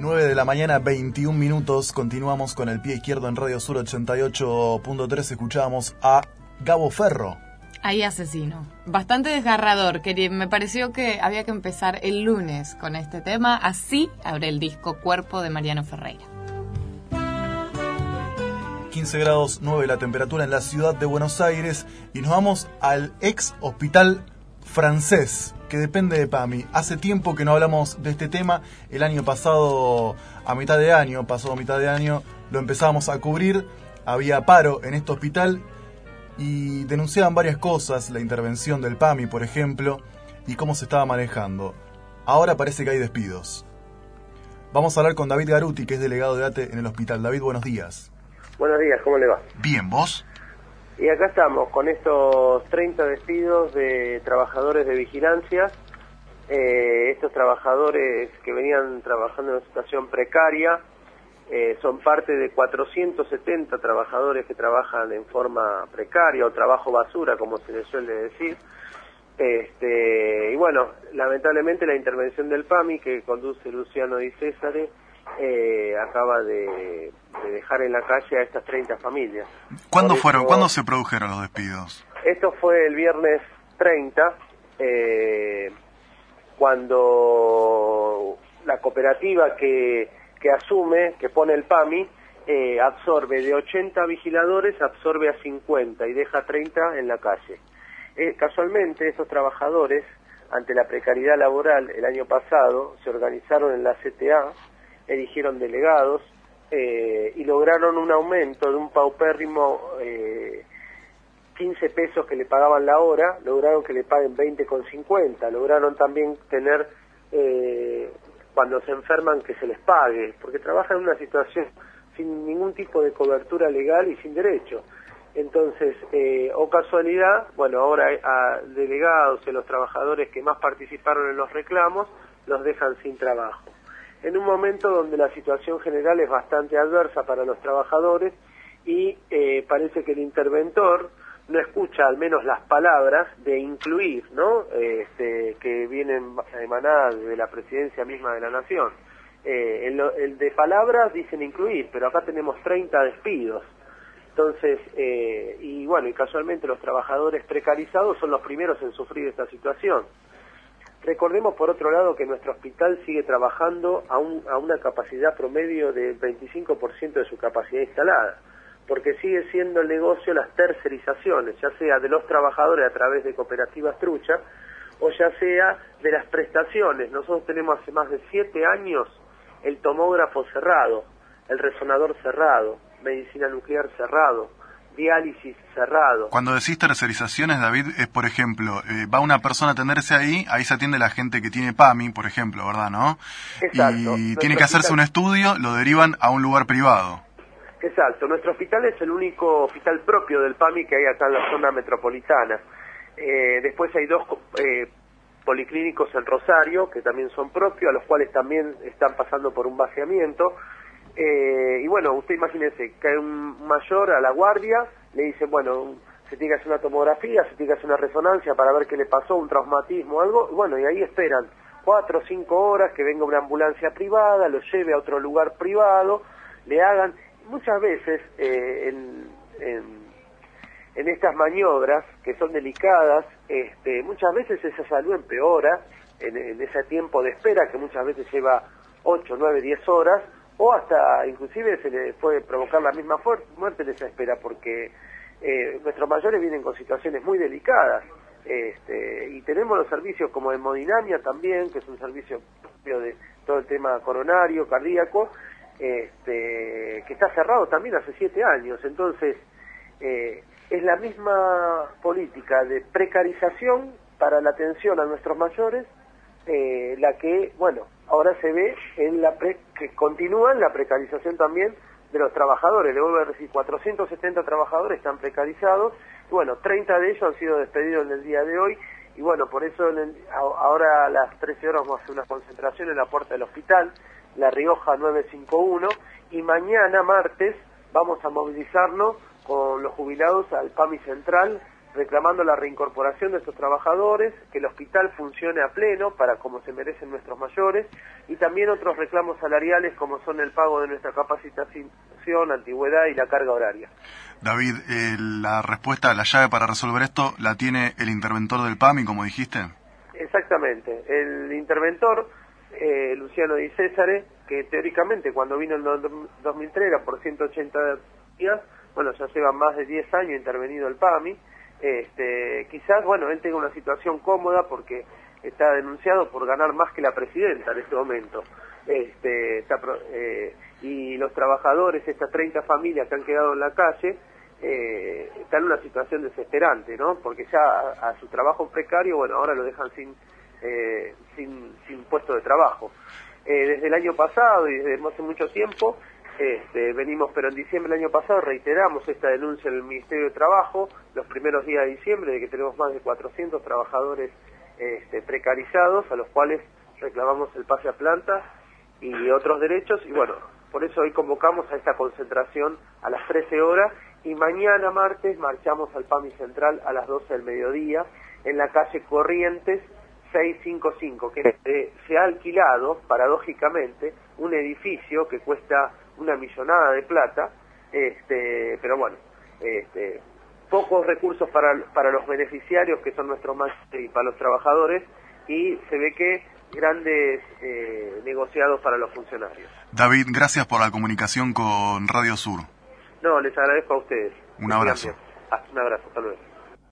9 de la mañana, 21 minutos. Continuamos con el pie izquierdo en Radio Sur 88.3. Escuchábamos a Gabo Ferro. Ahí asesino. Bastante desgarrador, que me pareció que había que empezar el lunes con este tema. Así abre el disco Cuerpo de Mariano Ferreira. 15 grados 9 la temperatura en la ciudad de Buenos Aires. Y nos vamos al ex hospital francés, que depende de PAMI. Hace tiempo que no hablamos de este tema. El año pasado, pasado mitad de año, lo empezábamos a cubrir. Había paro en este hospital y denunciaban varias cosas, la intervención del PAMI, por ejemplo, y cómo se estaba manejando. Ahora parece que hay despidos. Vamos a hablar con David Garuti, que es delegado de ATE en el hospital. David, buenos días. Buenos días, ¿cómo le va? Bien, ¿vos? Y acá estamos con estos 30 despidos de trabajadores de vigilancia. Estos trabajadores que venían trabajando en una situación precaria son parte de 470 trabajadores que trabajan en forma precaria o trabajo basura, como se les suele decir. Y bueno, lamentablemente la intervención del PAMI que conduce Luciano Di Césare acaba de dejar en la calle a estas 30 familias. ¿Cuándo se produjeron los despidos? Esto fue el viernes 30, cuando la cooperativa que asume, que pone el PAMI, absorbe de 80 vigiladores, absorbe a 50 y deja 30 en la calle. Casualmente estos trabajadores, ante la precariedad laboral el año pasado, se organizaron en la CTA, eligieron delegados y lograron un aumento de un paupérrimo 15 pesos que le pagaban la hora, lograron que le paguen 20,50, lograron también tener cuando se enferman que se les pague, porque trabajan en una situación sin ningún tipo de cobertura legal y sin derecho. Entonces, o casualidad, bueno, ahora a delegados y a los trabajadores que más participaron en los reclamos, los dejan sin trabajo. En un momento donde la situación general es bastante adversa para los trabajadores y parece que el interventor no escucha al menos las palabras de incluir, ¿no? Que vienen emanadas de la presidencia misma de la Nación. El de palabras dicen incluir, pero acá tenemos 30 despidos. Entonces, y bueno, y casualmente los trabajadores precarizados son los primeros en sufrir esta situación. Recordemos, por otro lado, que nuestro hospital sigue trabajando a una capacidad promedio del 25% de su capacidad instalada, porque sigue siendo el negocio las tercerizaciones, ya sea de los trabajadores a través de cooperativas trucha, o ya sea de las prestaciones. Nosotros tenemos hace más de 7 años el tomógrafo cerrado, el resonador cerrado, medicina nuclear cerrado, diálisis cerrado. Cuando decís tercerizaciones, David, es por ejemplo, va una persona a atenderse ahí se atiende la gente que tiene PAMI, por ejemplo, ¿verdad, no? Exacto. Y tiene que hacerse un estudio, lo derivan a un lugar privado. Exacto, nuestro hospital es el único hospital propio del PAMI que hay acá en la zona metropolitana. Después hay 2 policlínicos en Rosario, que también son propios, a los cuales también están pasando por un vaciamiento. Y bueno, usted imagínese, cae un mayor a la guardia, le dicen, bueno, se tiene que hacer una tomografía, se tiene que hacer una resonancia para ver qué le pasó, un traumatismo o algo, y bueno, y ahí esperan 4 o 5 horas que venga una ambulancia privada, lo lleve a otro lugar privado, le hagan. Muchas veces en estas maniobras que son delicadas, muchas veces esa salud empeora en ese tiempo de espera que muchas veces lleva 8, 9, 10 horas, o hasta inclusive se le puede provocar la misma muerte en esa espera, porque nuestros mayores vienen con situaciones muy delicadas, y tenemos los servicios como hemodinamia también, que es un servicio propio de todo el tema coronario, cardíaco, que está cerrado también hace 7 años. Entonces es la misma política de precarización para la atención a nuestros mayores, la que, bueno, ahora se ve que continúa en la precarización también de los trabajadores. Le vuelvo a decir, 470 trabajadores están precarizados, y bueno, 30 de ellos han sido despedidos en el día de hoy, y bueno, por eso ahora a las 13 horas vamos a hacer una concentración en la puerta del hospital, La Rioja 951, y mañana martes vamos a movilizarnos con los jubilados al PAMI Central reclamando la reincorporación de estos trabajadores, que el hospital funcione a pleno para como se merecen nuestros mayores, y también otros reclamos salariales como son el pago de nuestra capacitación, antigüedad y la carga horaria. David, la respuesta, la llave para resolver esto la tiene el interventor del PAMI, como dijiste. Exactamente, el interventor, Luciano Di Césare, que teóricamente cuando vino en 2003 era por 180 días, bueno, ya lleva más de 10 años intervenido el PAMI. Quizás, bueno, él tenga una situación cómoda porque está denunciado por ganar más que la presidenta en este momento. Y los trabajadores, estas 30 familias que han quedado en la calle, están en una situación desesperante, ¿no? Porque ya a su trabajo precario, bueno, ahora lo dejan sin puesto de trabajo. Desde el año pasado y desde hace mucho tiempo, venimos, pero en diciembre del año pasado reiteramos esta denuncia en el Ministerio de Trabajo, los primeros días de diciembre, de que tenemos más de 400 trabajadores precarizados, a los cuales reclamamos el pase a planta y otros derechos, y bueno, por eso hoy convocamos a esta concentración a las 13 horas, y mañana martes marchamos al PAMI Central a las 12 del mediodía, en la calle Corrientes 655, que se ha alquilado, paradójicamente, un edificio que cuesta una millonada de plata, pero bueno, pocos recursos para los beneficiarios, que son nuestros más, y para los trabajadores, y se ve que grandes negociados para los funcionarios. David, gracias por la comunicación con Radio Sur. No, les agradezco a ustedes. Un abrazo. Un abrazo, hasta luego.